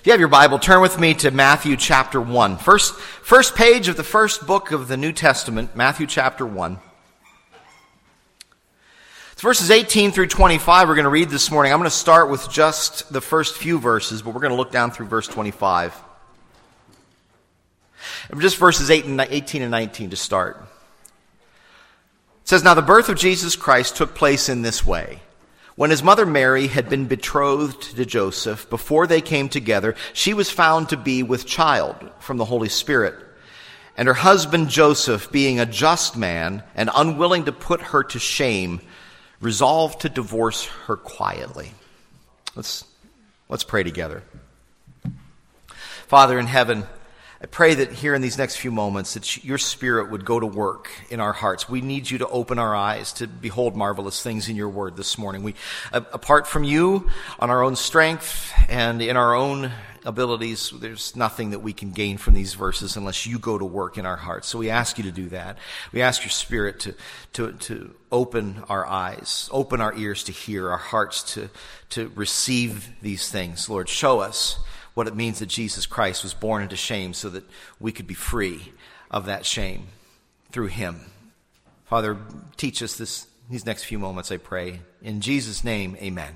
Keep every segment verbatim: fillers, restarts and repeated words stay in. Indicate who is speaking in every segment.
Speaker 1: If you have your Bible, turn with me to Matthew chapter one. First, first page of the first book of the New Testament, Matthew chapter one. It's verses eighteen through twenty-five we're going to read this morning. I'm going to start with just the first few verses, but we're going to look down through verse twenty-five. Just verses eighteen and nineteen to start. It says, "Now the birth of Jesus Christ took place in this way. When his mother Mary had been betrothed to Joseph, before they came together, she was found to be with child from the Holy Spirit. And her husband Joseph, being a just man and unwilling to put her to shame, resolved to divorce her quietly." Let's, let's pray together. Father in heaven, I pray that here in these next few moments that your Spirit would go to work in our hearts. We need you to open our eyes to behold marvelous things in your word this morning. We, apart from you, on our own strength and in our own abilities, there's nothing that we can gain from these verses unless you go to work in our hearts. So we ask you to do that. We ask your Spirit to, to, to open our eyes, open our ears to hear, our hearts to, to receive these things. Lord, show us what it means that Jesus Christ was born into shame so that we could be free of that shame through him. Father, teach us this these next few moments, I pray. In Jesus' name, amen.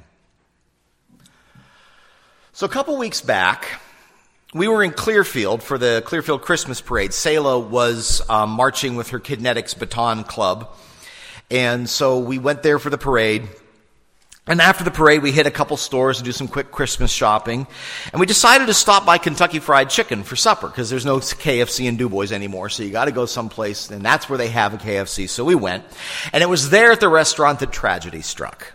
Speaker 1: So a couple weeks back, we were in Clearfield for the Clearfield Christmas Parade. Selah was um, marching with her Kidnetics Baton Club. And so we went there for the parade. And after the parade, we hit a couple stores and do some quick Christmas shopping. And we decided to stop by Kentucky Fried Chicken for supper because there's no K F C in DuBois anymore. So you got to go someplace, and that's where they have a K F C. So we went. And it was there at the restaurant that tragedy struck.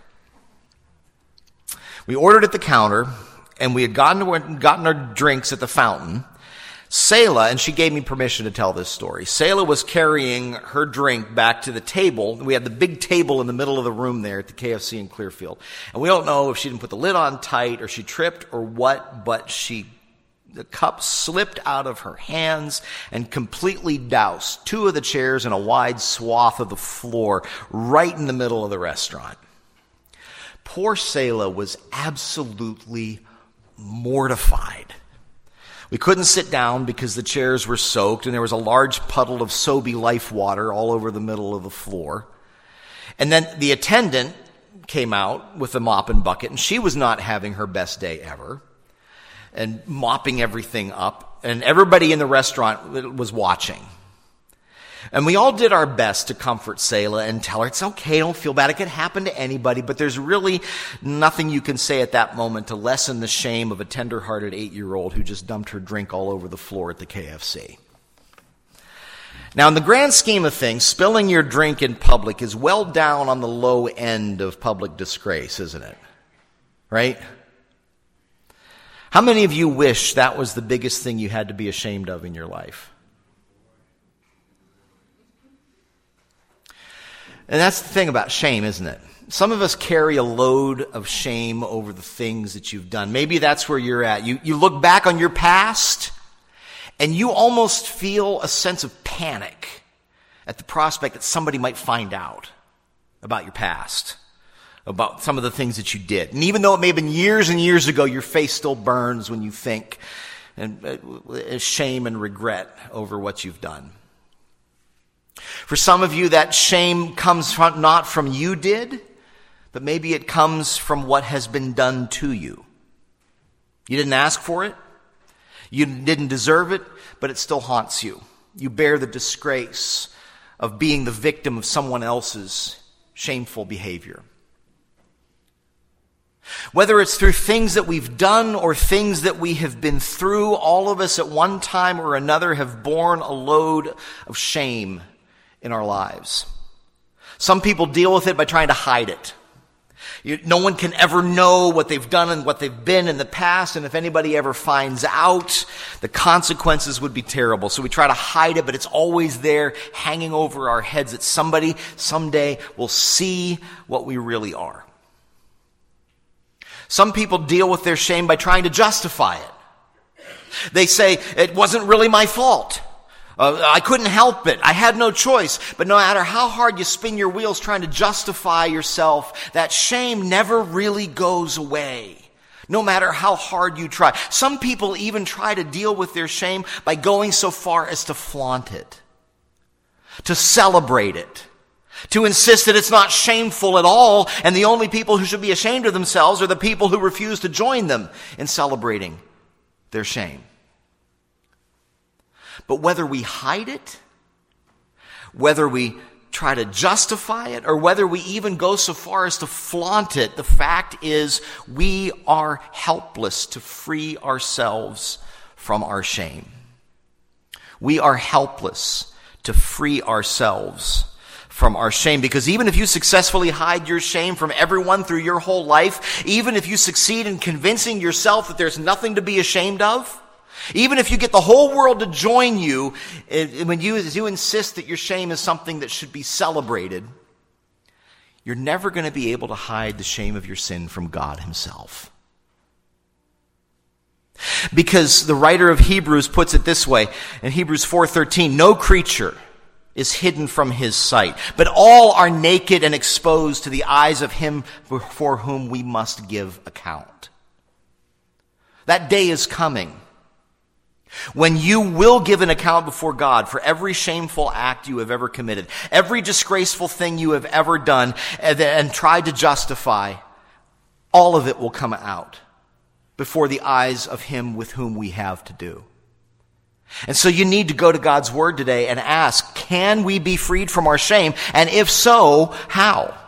Speaker 1: We ordered at the counter, and we had gotten, gotten our drinks at the fountain. Selah, and she gave me permission to tell this story, Selah was carrying her drink back to the table. We had the big table in the middle of the room there at the K F C in Clearfield. And we don't know if she didn't put the lid on tight or she tripped or what, but she, the cup slipped out of her hands and completely doused two of the chairs and a wide swath of the floor right in the middle of the restaurant. Poor Selah was absolutely mortified. We couldn't sit down because the chairs were soaked and there was a large puddle of Sobe Life water all over the middle of the floor. And then the attendant came out with a mop and bucket, and she was not having her best day ever and mopping everything up. And everybody in the restaurant was watching. And we all did our best to comfort Selah and tell her, it's okay, don't feel bad. It could happen to anybody, but there's really nothing you can say at that moment to lessen the shame of a tender-hearted eight-year-old who just dumped her drink all over the floor at the K F C. Now, in the grand scheme of things, spilling your drink in public is well down on the low end of public disgrace, isn't it? Right? How many of you wish that was the biggest thing you had to be ashamed of in your life? And that's the thing about shame, isn't it? Some of us carry a load of shame over the things that you've done. Maybe that's where you're at. You, you look back on your past, and you almost feel a sense of panic at the prospect that somebody might find out about your past, about some of the things that you did. And even though it may have been years and years ago, your face still burns when you think and uh, shame and regret over what you've done. For some of you, that shame comes from, not from you did, but maybe it comes from what has been done to you. You didn't ask for it. You didn't deserve it, but it still haunts you. You bear the disgrace of being the victim of someone else's shameful behavior. Whether it's through things that we've done or things that we have been through, all of us at one time or another have borne a load of shame in our lives. Some people deal with it by trying to hide it. You, no one can ever know what they've done and what they've been in the past, and if anybody ever finds out, the consequences would be terrible. So we try to hide it, but it's always there, hanging over our heads that somebody someday will see what we really are. Some people deal with their shame by trying to justify it. They say, it wasn't really my fault. Uh, I couldn't help it. I had no choice. But no matter how hard you spin your wheels trying to justify yourself, that shame never really goes away. No matter how hard you try. Some people even try to deal with their shame by going so far as to flaunt it, to celebrate it, to insist that it's not shameful at all, and the only people who should be ashamed of themselves are the people who refuse to join them in celebrating their shame. But whether we hide it, whether we try to justify it, or whether we even go so far as to flaunt it, the fact is we are helpless to free ourselves from our shame. We are helpless to free ourselves from our shame, because even if you successfully hide your shame from everyone through your whole life, even if you succeed in convincing yourself that there's nothing to be ashamed of, even if you get the whole world to join you when you, as you insist that your shame is something that should be celebrated, you're never going to be able to hide the shame of your sin from God himself. Because the writer of Hebrews puts it this way, in Hebrews four thirteen, no creature is hidden from his sight, but all are naked and exposed to the eyes of him for whom we must give account. That day is coming when you will give an account before God for every shameful act you have ever committed, every disgraceful thing you have ever done and, and tried to justify. All of it will come out before the eyes of him with whom we have to do. And so you need to go to God's word today and ask, can we be freed from our shame? And if so, how?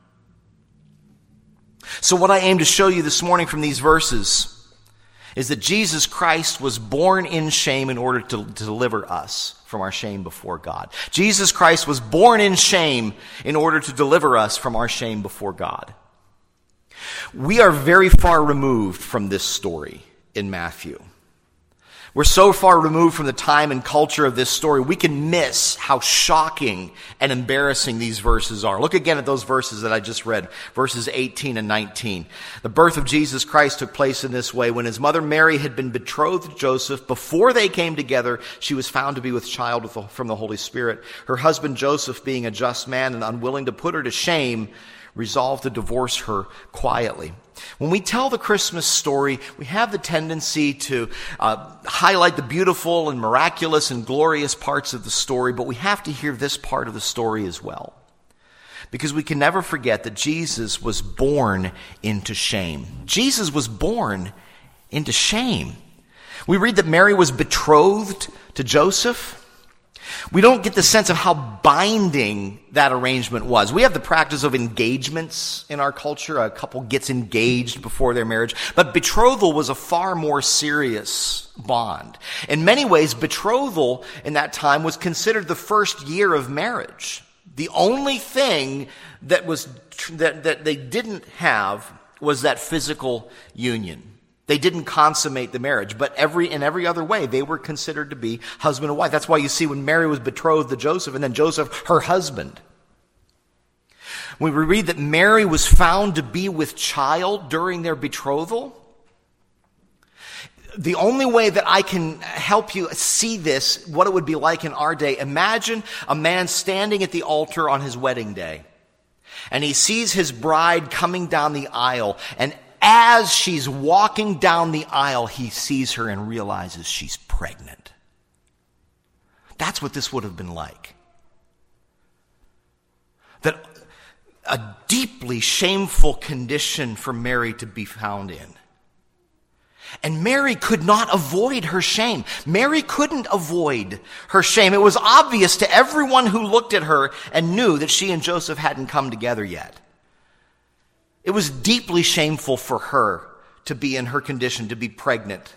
Speaker 1: So what I aim to show you this morning from these verses is that Jesus Christ was born in shame in order to, to deliver us from our shame before God. Jesus Christ was born in shame in order to deliver us from our shame before God. We are very far removed from this story in Matthew. We're so far removed from the time and culture of this story, we can miss how shocking and embarrassing these verses are. Look again at those verses that I just read, verses eighteen and nineteen. The birth of Jesus Christ took place in this way. When his mother Mary had been betrothed to Joseph, before they came together, she was found to be with child with the, from the Holy Spirit. Her husband Joseph, being a just man and unwilling to put her to shame, resolved to divorce her quietly. When we tell the Christmas story, we have the tendency to uh, highlight the beautiful and miraculous and glorious parts of the story, but we have to hear this part of the story as well. Because we can never forget that Jesus was born into shame. Jesus was born into shame. We read that Mary was betrothed to Joseph. We don't get the sense of how binding that arrangement was. We have the practice of engagements in our culture. A couple gets engaged before their marriage. But betrothal was a far more serious bond. In many ways, betrothal in that time was considered the first year of marriage. The only thing that was that, that they didn't have was that physical union. They didn't consummate the marriage, but every in every other way, they were considered to be husband and wife. That's why you see when Mary was betrothed to Joseph, and then Joseph, her husband. When we read that Mary was found to be with child during their betrothal, the only way that I can help you see this, what it would be like in our day, imagine a man standing at the altar on his wedding day, and he sees his bride coming down the aisle, and as she's walking down the aisle, he sees her and realizes she's pregnant. That's what this would have been like. That a deeply shameful condition for Mary to be found in. And Mary could not avoid her shame. Mary couldn't avoid her shame. It was obvious to everyone who looked at her and knew that she and Joseph hadn't come together yet. It was deeply shameful for her to be in her condition, to be pregnant.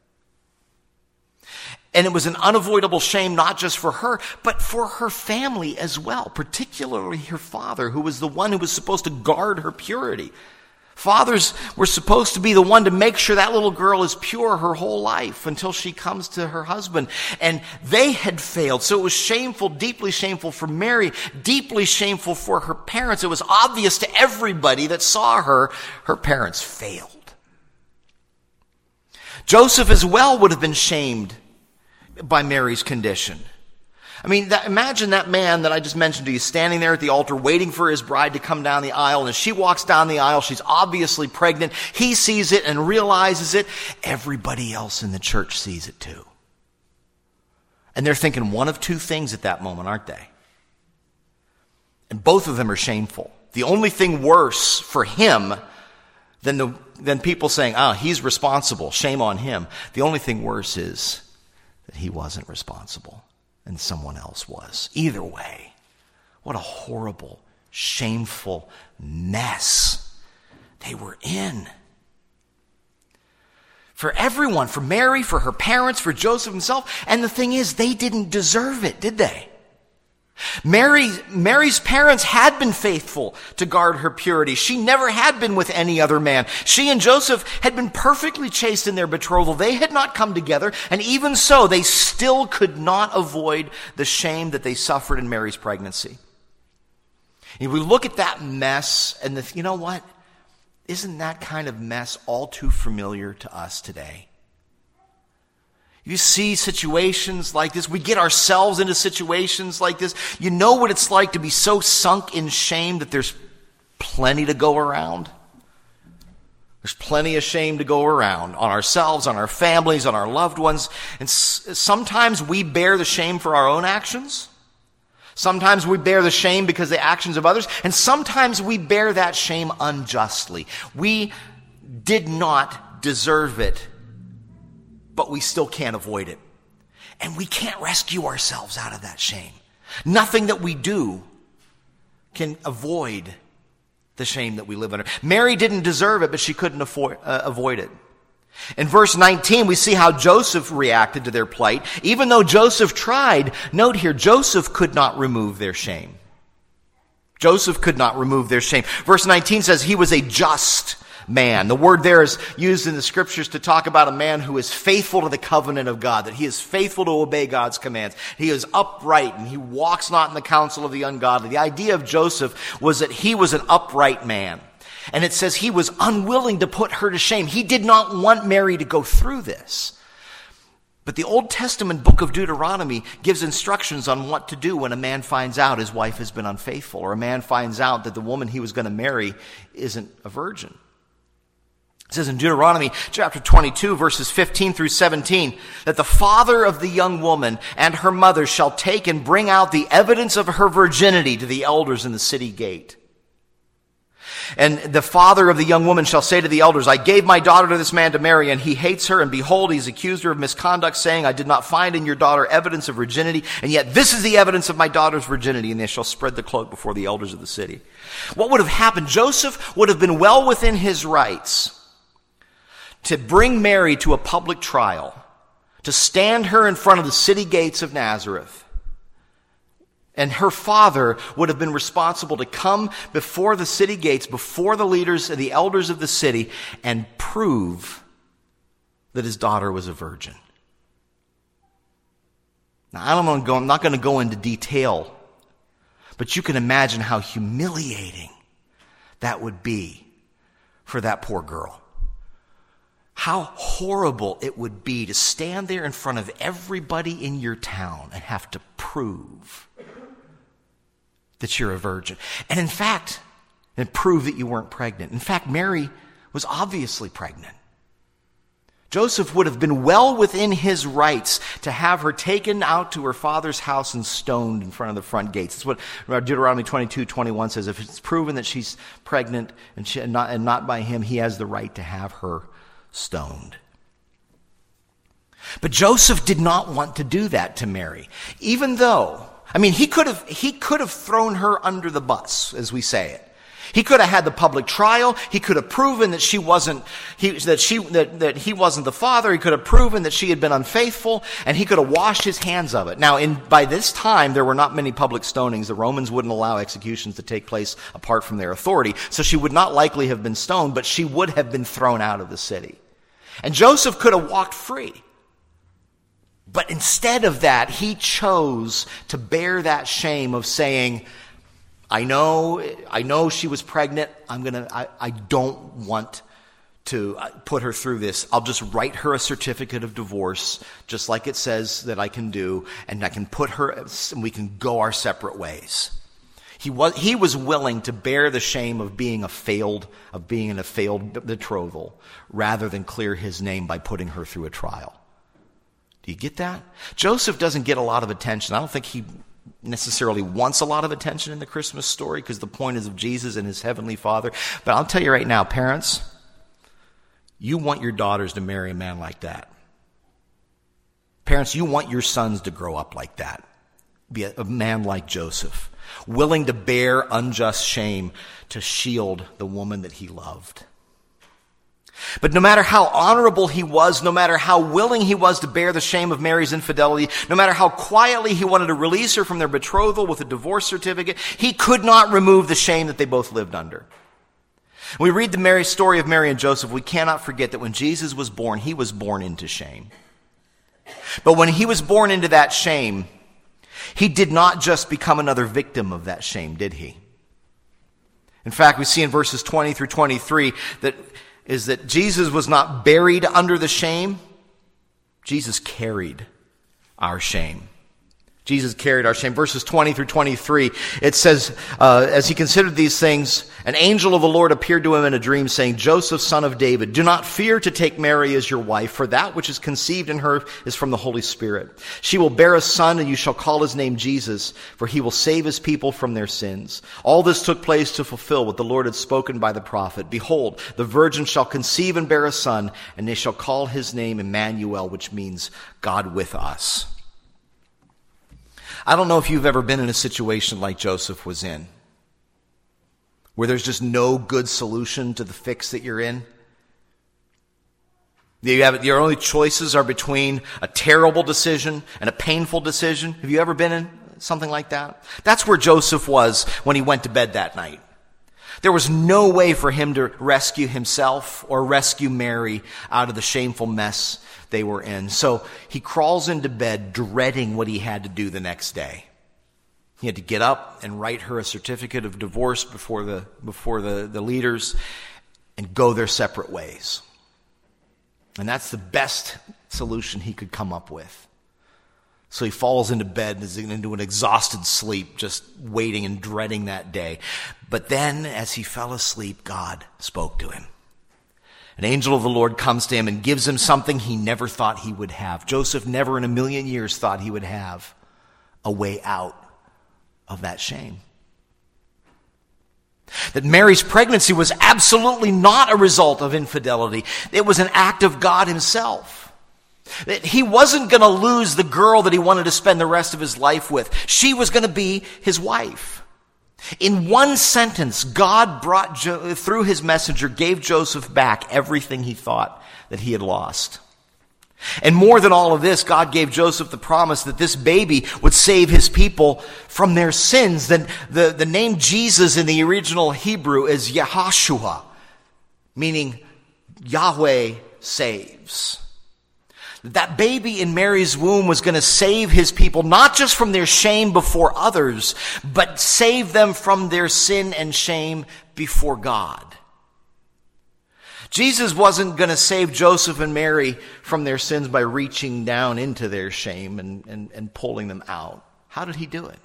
Speaker 1: And it was an unavoidable shame not just for her, but for her family as well, particularly her father, who was the one who was supposed to guard her purity. Fathers were supposed to be the one to make sure that little girl is pure her whole life until she comes to her husband. And they had failed. So it was shameful, deeply shameful for Mary, deeply shameful for her parents. It was obvious to everybody that saw her, her parents failed. Joseph as well would have been shamed by Mary's condition. I mean, that, imagine that man that I just mentioned to you standing there at the altar waiting for his bride to come down the aisle. And as she walks down the aisle, she's obviously pregnant. He sees it and realizes it. Everybody else in the church sees it too. And they're thinking one of two things at that moment, aren't they? And both of them are shameful. The only thing worse for him than, the, than people saying, oh, he's responsible, shame on him. The only thing worse is that he wasn't responsible. And someone else was. Either way, what a horrible, shameful mess they were in. For everyone, for Mary, for her parents, for Joseph himself. And the thing is, they didn't deserve it, did they? Mary, Mary's parents had been faithful to guard her purity. She never had been with any other man. She and Joseph had been perfectly chaste in their betrothal. They had not come together, and even so, they still could not avoid the shame that they suffered in Mary's pregnancy. And we look at that mess, and the, you know what? Isn't that kind of mess all too familiar to us today? You see situations like this. We get ourselves into situations like this. You know what it's like to be so sunk in shame that there's plenty to go around. There's plenty of shame to go around on ourselves, on our families, on our loved ones. And s- sometimes we bear the shame for our own actions. Sometimes we bear the shame because of the actions of others. And sometimes we bear that shame unjustly. We did not deserve it, but we still can't avoid it. And we can't rescue ourselves out of that shame. Nothing that we do can avoid the shame that we live under. Mary didn't deserve it, but she couldn't avoid, uh, avoid it. In verse nineteen, we see how Joseph reacted to their plight. Even though Joseph tried, note here, Joseph could not remove their shame. Joseph could not remove their shame. Verse nineteen says he was a just man. The word there is used in the scriptures to talk about a man who is faithful to the covenant of God, that he is faithful to obey God's commands. He is upright and he walks not in the counsel of the ungodly. The idea of Joseph was that he was an upright man. And it says he was unwilling to put her to shame. He did not want Mary to go through this. But the Old Testament book of Deuteronomy gives instructions on what to do when a man finds out his wife has been unfaithful, or a man finds out that the woman he was going to marry isn't a virgin. It says in Deuteronomy chapter twenty-two, verses fifteen through seventeen, that the father of the young woman and her mother shall take and bring out the evidence of her virginity to the elders in the city gate. And the father of the young woman shall say to the elders, I gave my daughter to this man to marry, and he hates her, and behold, he's accused her of misconduct, saying, I did not find in your daughter evidence of virginity, and yet this is the evidence of my daughter's virginity, and they shall spread the cloak before the elders of the city. What would have happened? Joseph would have been well within his rights to bring Mary to a public trial, to stand her in front of the city gates of Nazareth. And her father would have been responsible to come before the city gates, before the leaders and the elders of the city, and prove that his daughter was a virgin. Now, I don't want to go, I'm not going to go into detail, but you can imagine how humiliating that would be for that poor girl. How horrible it would be to stand there in front of everybody in your town and have to prove that you're a virgin. And in fact, and prove that you weren't pregnant. In fact, Mary was obviously pregnant. Joseph would have been well within his rights to have her taken out to her father's house and stoned in front of the front gates. That's what Deuteronomy twenty-two twenty-one says. If it's proven that she's pregnant and, she, and, not, and not by him, he has the right to have her stoned. But Joseph did not want to do that to Mary, even though, I mean, he could have, he could have thrown her under the bus, as we say it. He could have had the public trial. He could have proven that she wasn't, he, that she, that, that he wasn't the father. He could have proven that she had been unfaithful, and he could have washed his hands of it. Now, in, by this time, there were not many public stonings. The Romans wouldn't allow executions to take place apart from their authority. So she would not likely have been stoned, but she would have been thrown out of the city. And Joseph could have walked free. But instead of that, he chose to bear that shame of saying, I know, I know she was pregnant. I'm gonna, I, I don't want to put her through this. I'll just write her a certificate of divorce, just like it says that I can do, and I can put her, and we can go our separate ways. He was, he was willing to bear the shame of being a failed, of being in a failed betrothal, rather than clear his name by putting her through a trial. Do you get that? Joseph doesn't get a lot of attention. I don't think he necessarily wants a lot of attention in the Christmas story, because the point is of Jesus and his heavenly Father. But I'll tell you right now, parents, you want your daughters to marry a man like that. Parents, you want your sons to grow up like that. Be a, a man like Joseph, willing to bear unjust shame to shield the woman that he loved. But no matter how honorable he was, no matter how willing he was to bear the shame of Mary's infidelity, no matter how quietly he wanted to release her from their betrothal with a divorce certificate, he could not remove the shame that they both lived under. When we read the Mary story of Mary and Joseph, we cannot forget that when Jesus was born, he was born into shame. But when he was born into that shame, he did not just become another victim of that shame, did he? In fact, we see in verses twenty through twenty-three that is that Jesus was not buried under the shame. Jesus carried our shame. Jesus carried our shame. Verses twenty through twenty-three, it says, uh, as he considered these things, an angel of the Lord appeared to him in a dream, saying, Joseph, son of David, do not fear to take Mary as your wife, for that which is conceived in her is from the Holy Spirit. She will bear a son, and you shall call his name Jesus, for he will save his people from their sins. All this took place to fulfill what the Lord had spoken by the prophet. Behold, the virgin shall conceive and bear a son, and they shall call his name Emmanuel, which means God with us. I don't know if you've ever been in a situation like Joseph was in, where there's just no good solution to the fix that you're in. You have, your only choices are between a terrible decision and a painful decision. Have you ever been in something like that? That's where Joseph was when he went to bed that night. There was no way for him to rescue himself or rescue Mary out of the shameful mess they were in. So he crawls into bed dreading what he had to do the next day. He had to get up and write her a certificate of divorce before the before the, the leaders and go their separate ways. And that's the best solution he could come up with. So he falls into bed and is into an exhausted sleep, just waiting and dreading that day. But then as he fell asleep, God spoke to him. An angel of the Lord comes to him and gives him something he never thought he would have. Joseph never in a million years thought he would have a way out of that shame. That Mary's pregnancy was absolutely not a result of infidelity. It was an act of God himself. That he wasn't going to lose the girl that he wanted to spend the rest of his life with. She was going to be his wife. In one sentence, God brought, jo- through his messenger, gave Joseph back everything he thought that he had lost. And more than all of this, God gave Joseph the promise that this baby would save his people from their sins. Then the, the name Jesus in the original Hebrew is Yahashua, meaning Yahweh saves. That baby in Mary's womb was going to save his people, not just from their shame before others, but save them from their sin and shame before God. Jesus wasn't going to save Joseph and Mary from their sins by reaching down into their shame and, and, and pulling them out. How did he do it?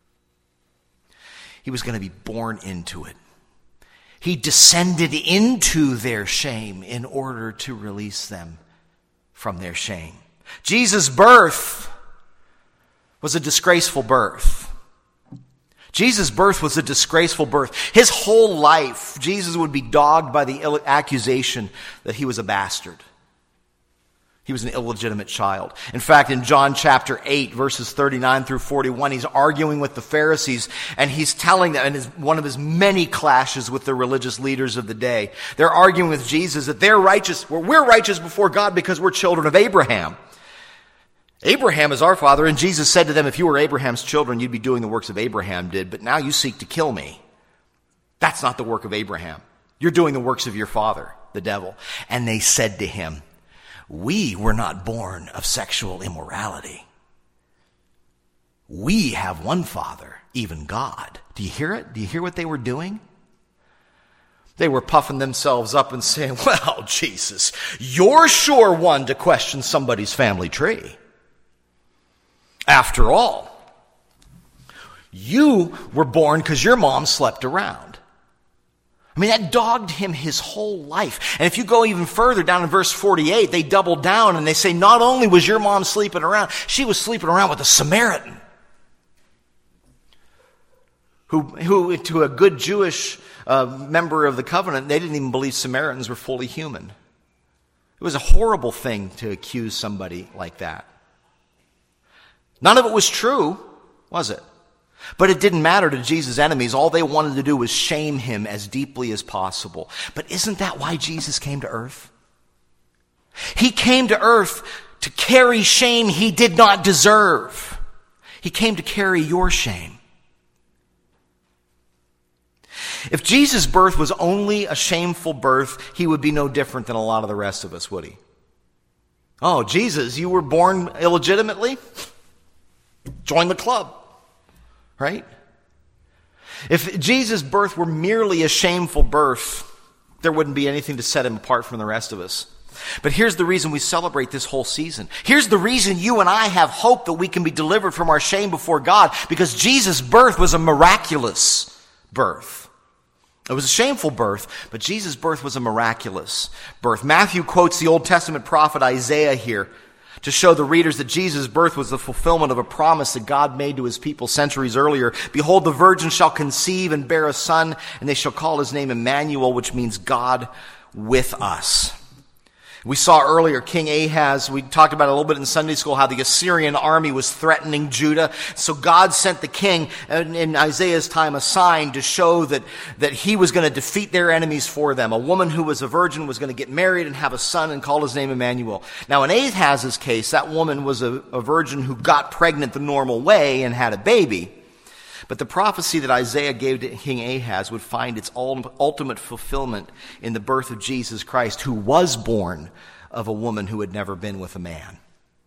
Speaker 1: He was going to be born into it. He descended into their shame in order to release them from their shame. Jesus' birth was a disgraceful birth. Jesus' birth was a disgraceful birth. His whole life, Jesus would be dogged by the accusation that he was a bastard. He was an illegitimate child. In fact, in John chapter eight, verses thirty-nine through forty-one, he's arguing with the Pharisees, and he's telling them, in his, one of his many clashes with the religious leaders of the day, they're arguing with Jesus that they're righteous, well, we're righteous before God because we're children of Abraham. Abraham is our father, and Jesus said to them, if you were Abraham's children, you'd be doing the works of Abraham did, but now you seek to kill me. That's not the work of Abraham. You're doing the works of your father, the devil. And they said to him, we were not born of sexual immorality. We have one Father, even God. Do you hear it? Do you hear what they were doing? They were puffing themselves up and saying, well, Jesus, you're sure one to question somebody's family tree. After all, you were born because your mom slept around. I mean, that dogged him his whole life. And if you go even further down in verse forty-eight, they double down and they say, not only was your mom sleeping around, she was sleeping around with a Samaritan. Who, who to a good Jewish uh, member of the covenant, they didn't even believe Samaritans were fully human. It was a horrible thing to accuse somebody like that. None of it was true, was it? But it didn't matter to Jesus' enemies. All they wanted to do was shame him as deeply as possible. But isn't that why Jesus came to earth? He came to earth to carry shame he did not deserve. He came to carry your shame. If Jesus' birth was only a shameful birth, he would be no different than a lot of the rest of us, would he? Oh, Jesus, you were born illegitimately? Join the club, right? If Jesus' birth were merely a shameful birth, there wouldn't be anything to set him apart from the rest of us. But here's the reason we celebrate this whole season. Here's the reason you and I have hope that we can be delivered from our shame before God, because Jesus' birth was a miraculous birth. It was a shameful birth, but Jesus' birth was a miraculous birth. Matthew quotes the Old Testament prophet Isaiah here to show the readers that Jesus' birth was the fulfillment of a promise that God made to his people centuries earlier. Behold, the virgin shall conceive and bear a son, and they shall call his name Emmanuel, which means God with us. We saw earlier King Ahaz, we talked about it a little bit in Sunday school, how the Assyrian army was threatening Judah. So God sent the king in Isaiah's time a sign to show that, that he was going to defeat their enemies for them. A woman who was a virgin was going to get married and have a son and call his name Emmanuel. Now in Ahaz's case, that woman was a, a virgin who got pregnant the normal way and had a baby. But the prophecy that Isaiah gave to King Ahaz would find its ultimate fulfillment in the birth of Jesus Christ, who was born of a woman who had never been with a man.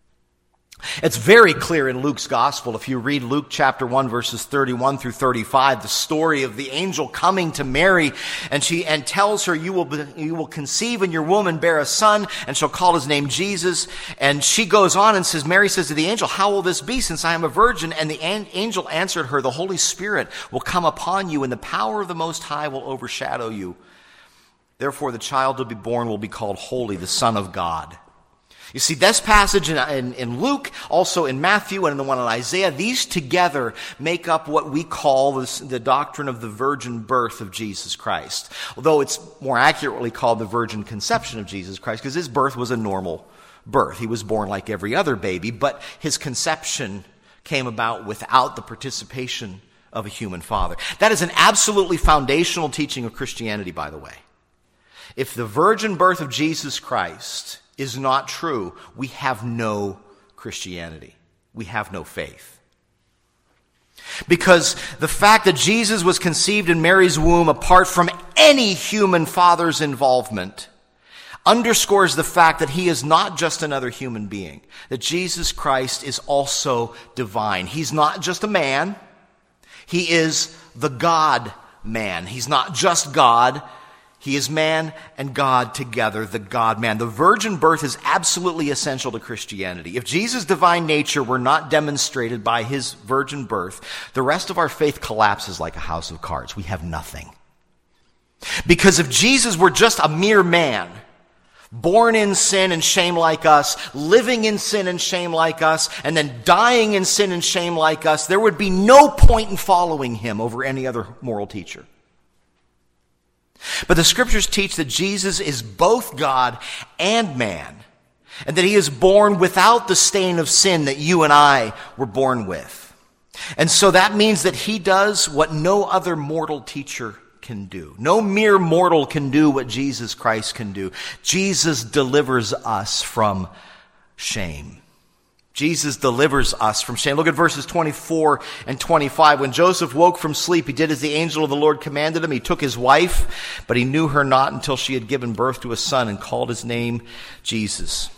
Speaker 1: It's very clear in Luke's gospel. If you read Luke chapter one, verses thirty-one through thirty-five, the story of the angel coming to Mary, and she and tells her, you will be, you will conceive in your womb and bear a son, and shall call his name Jesus. And she goes on and says, Mary says to the angel, how will this be, since I am a virgin? And the an- angel answered her, the Holy Spirit will come upon you, and the power of the Most High will overshadow you. Therefore the child to be born will be called Holy, the Son of God. You see, this passage in, in, in Luke, also in Matthew, and in the one in Isaiah, these together make up what we call this, the doctrine of the virgin birth of Jesus Christ. Although it's more accurately called the virgin conception of Jesus Christ, because his birth was a normal birth. He was born like every other baby, but his conception came about without the participation of a human father. That is an absolutely foundational teaching of Christianity, by the way. If the virgin birth of Jesus Christ is not true, we have no Christianity. We have no faith. Because the fact that Jesus was conceived in Mary's womb apart from any human father's involvement underscores the fact that he is not just another human being, that Jesus Christ is also divine. He's not just a man. He is the God-man. He's not just God. He is man and God together, the God-man. The virgin birth is absolutely essential to Christianity. If Jesus' divine nature were not demonstrated by his virgin birth, the rest of our faith collapses like a house of cards. We have nothing. Because if Jesus were just a mere man, born in sin and shame like us, living in sin and shame like us, and then dying in sin and shame like us, there would be no point in following him over any other moral teacher. But the scriptures teach that Jesus is both God and man, and that he is born without the stain of sin that you and I were born with. And so that means that he does what no other mortal teacher can do. No mere mortal can do what Jesus Christ can do. Jesus delivers us from shame. Jesus delivers us from shame. Look at verses twenty-four and twenty-five. When Joseph woke from sleep, he did as the angel of the Lord commanded him. He took his wife, but he knew her not until she had given birth to a son and called his name Jesus.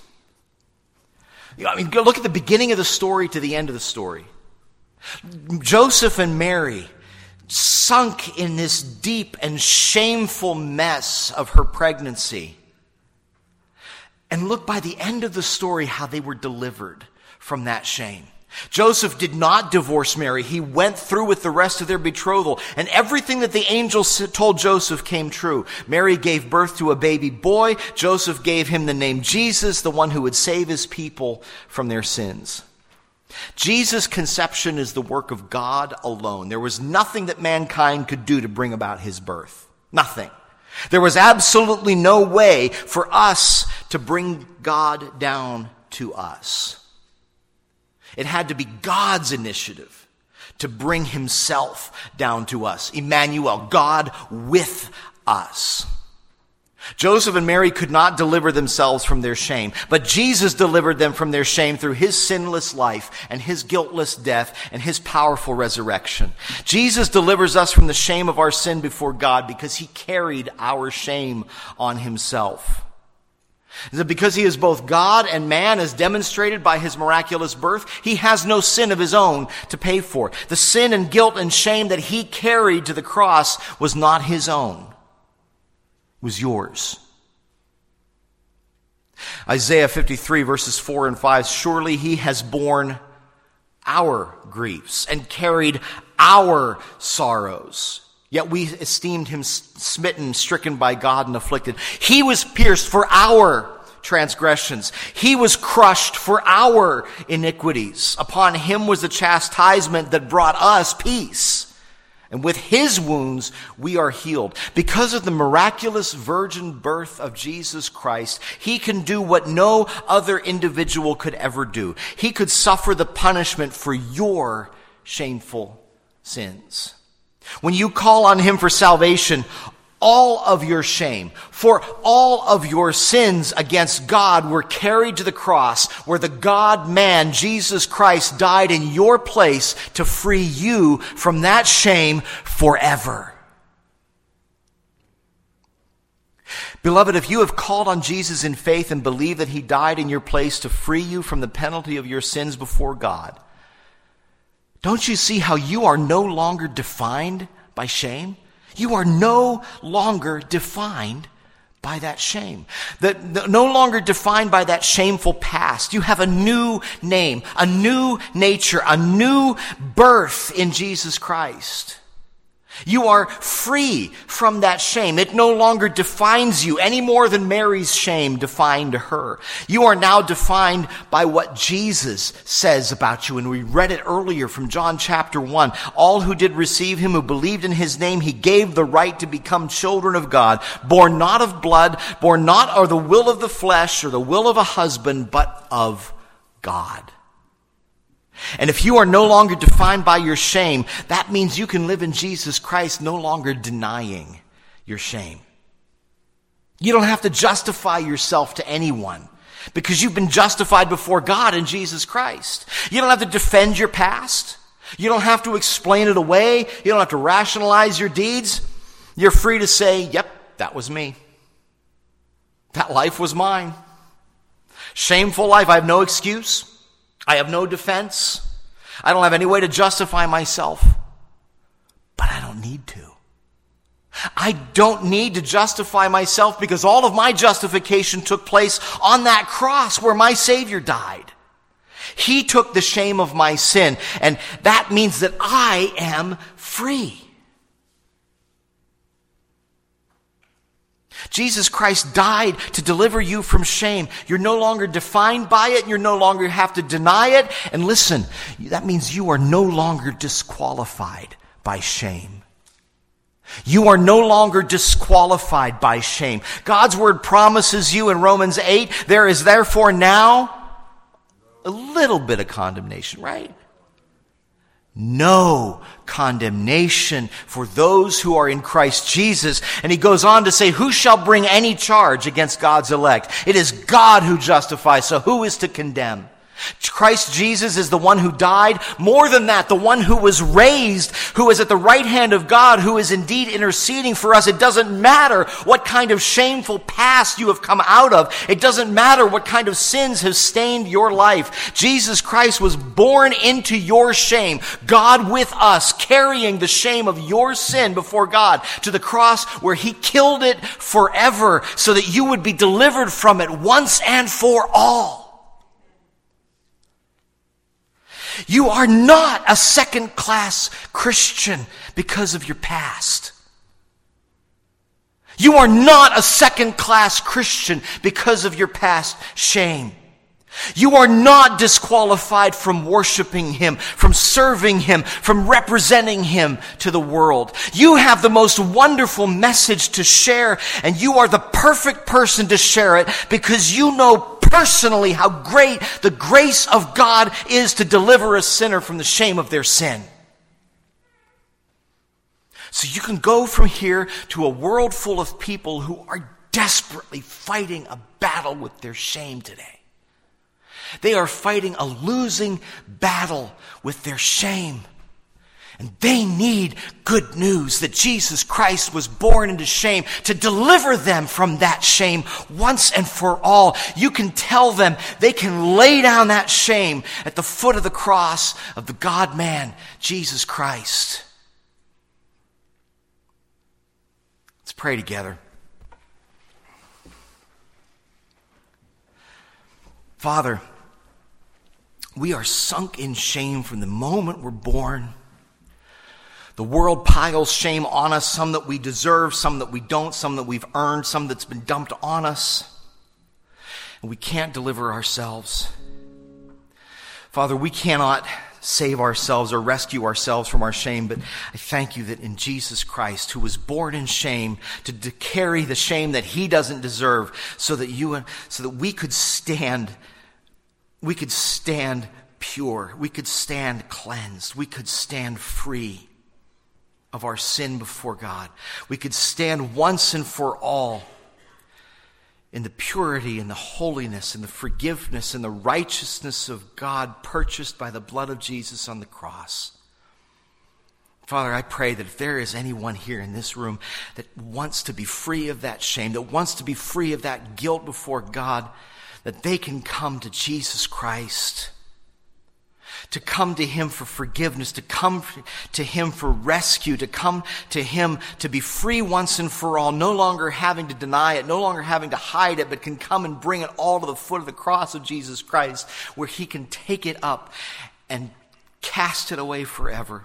Speaker 1: I mean, look at the beginning of the story to the end of the story. Joseph and Mary sunk in this deep and shameful mess of her pregnancy. And look, by the end of the story, how they were delivered from that shame. Joseph did not divorce Mary. He went through with the rest of their betrothal, and everything that the angels told Joseph came true. Mary gave birth to a baby boy. Joseph gave him the name Jesus, the one who would save his people from their sins. Jesus' conception is the work of God alone. There was nothing that mankind could do to bring about his birth. Nothing. There was absolutely no way for us to bring God down to us. It had to be God's initiative to bring himself down to us. Emmanuel, God with us. Joseph and Mary could not deliver themselves from their shame, but Jesus delivered them from their shame through his sinless life and his guiltless death and his powerful resurrection. Jesus delivers us from the shame of our sin before God because he carried our shame on himself. Because he is both God and man, as demonstrated by his miraculous birth, he has no sin of his own to pay for. The sin and guilt and shame that he carried to the cross was not his own. Was yours. Isaiah fifty-three verses four and five, surely he has borne our griefs and carried our sorrows. Yet we esteemed him smitten, stricken by God and afflicted. He was pierced for our transgressions. He was crushed for our iniquities. Upon him was the chastisement that brought us peace. And with his wounds, we are healed. Because of the miraculous virgin birth of Jesus Christ, he can do what no other individual could ever do. He could suffer the punishment for your shameful sins. When you call on him for salvation, all of your shame, for all of your sins against God were carried to the cross, where the God-man, Jesus Christ, died in your place to free you from that shame forever. Beloved, if you have called on Jesus in faith and believe that he died in your place to free you from the penalty of your sins before God, don't you see how you are no longer defined by shame? You are no longer defined by that shame. That no longer defined by that shameful past. You have a new name, a new nature, a new birth in Jesus Christ. You are free from that shame. It no longer defines you any more than Mary's shame defined her. You are now defined by what Jesus says about you. And we read it earlier from John chapter one. All who did receive him, who believed in his name, he gave the right to become children of God, born not of blood, born not of the will of the flesh or the will of a husband, but of God. And if you are no longer defined by your shame, that means you can live in Jesus Christ no longer denying your shame. You don't have to justify yourself to anyone because you've been justified before God in Jesus Christ. You don't have to defend your past. You don't have to explain it away. You don't have to rationalize your deeds. You're free to say, yep, that was me. That life was mine. Shameful life. I have no excuse. I have no defense. I don't have any way to justify myself. But I don't need to. I don't need to justify myself because all of my justification took place on that cross where my Savior died. He took the shame of my sin, and that means that I am free. Jesus Christ died to deliver you from shame. You're no longer defined by it. You no longer have to deny it. And listen, that means you are no longer disqualified by shame. You are no longer disqualified by shame. God's word promises you in Romans eight, there is therefore now a little bit of condemnation, right? No condemnation for those who are in Christ Jesus. And he goes on to say, who shall bring any charge against God's elect? It is God who justifies, so who is to condemn? Christ Jesus is the one who died. More than that, the one who was raised, who is at the right hand of God, who is indeed interceding for us. It doesn't matter what kind of shameful past you have come out of. It doesn't matter what kind of sins have stained your life. Jesus Christ was born into your shame. God with us, carrying the shame of your sin before God to the cross, where he killed it forever so that you would be delivered from it once and for all. You are not a second-class Christian because of your past. You are not a second-class Christian because of your past shame. You are not disqualified from worshiping him, from serving him, from representing him to the world. You have the most wonderful message to share, and you are the perfect person to share it because you know personally how great the grace of God is to deliver a sinner from the shame of their sin. So you can go from here to a world full of people who are desperately fighting a battle with their shame today. They are fighting a losing battle with their shame. And they need good news that Jesus Christ was born into shame to deliver them from that shame once and for all. You can tell them they can lay down that shame at the foot of the cross of the God-man, Jesus Christ. Let's pray together. Father, we are sunk in shame from the moment we're born. The world piles shame on us, some that we deserve, some that we don't, some that we've earned, some that's been dumped on us. And we can't deliver ourselves. Father, we cannot save ourselves or rescue ourselves from our shame, but I thank you that in Jesus Christ, who was born in shame, to, to carry the shame that he doesn't deserve, so that you, so that we could stand, we could stand pure, we could stand cleansed, we could stand free of our sin before God. We could stand once and for all in the purity and the holiness and the forgiveness and the righteousness of God purchased by the blood of Jesus on the cross. Father, I pray that if there is anyone here in this room that wants to be free of that shame, that wants to be free of that guilt before God, that they can come to Jesus Christ, to come to him for forgiveness, to come to him for rescue, to come to him to be free once and for all, no longer having to deny it, no longer having to hide it, but can come and bring it all to the foot of the cross of Jesus Christ, where he can take it up and cast it away forever.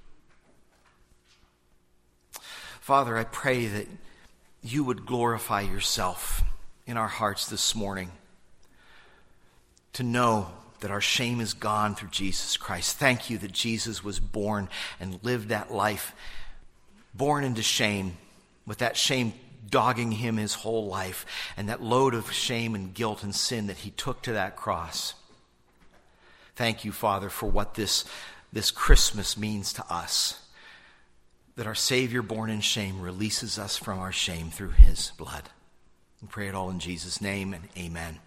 Speaker 1: Father, I pray that you would glorify yourself in our hearts this morning, to know that our shame is gone through Jesus Christ. Thank you that Jesus was born and lived that life, born into shame, with that shame dogging him his whole life, and that load of shame and guilt and sin that he took to that cross. Thank you, Father, for what this, this Christmas means to us, that our Savior born in shame releases us from our shame through his blood. We pray it all in Jesus' name, and amen.